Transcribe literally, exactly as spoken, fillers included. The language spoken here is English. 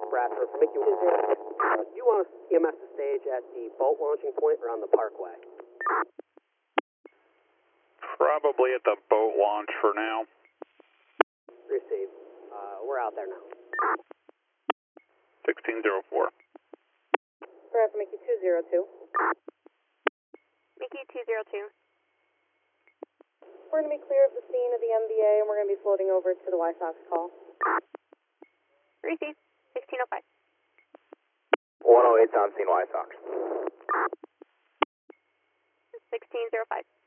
Bradford, Mickey two zero. Uh, do you want us E M S to stage at the boat launching point or on the parkway? Probably at the boat launch for now. Received. Uh, we're out there now. sixteen oh four. Bradford, Mickey two zero two. Mickey two zero two. We're going to be clear of the scene of the M V A, and we're going to be floating over to the Y SOX call. Receive. sixteen oh five. one oh eight's on scene Y SOX. sixteen oh five.